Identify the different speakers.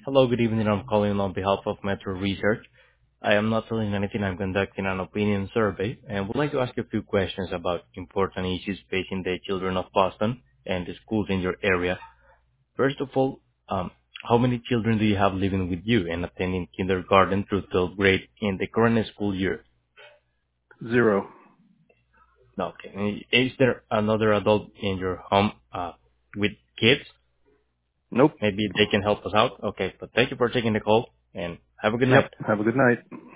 Speaker 1: Hello, good evening. I'm calling on behalf of Metro Research. I am not selling anything. I'm conducting an opinion survey and would like to ask you a few questions about important issues facing the children of Boston and the schools in your area. First of all, how many children do you have living with you and attending kindergarten through 12th grade in the current school year?
Speaker 2: Zero.
Speaker 1: No, okay. Is there another adult in your home with kids?
Speaker 2: Nope.
Speaker 1: Maybe they can help us out. Okay, but thank you for taking the call and have a good
Speaker 2: Yep.
Speaker 1: night.
Speaker 2: Have a good night.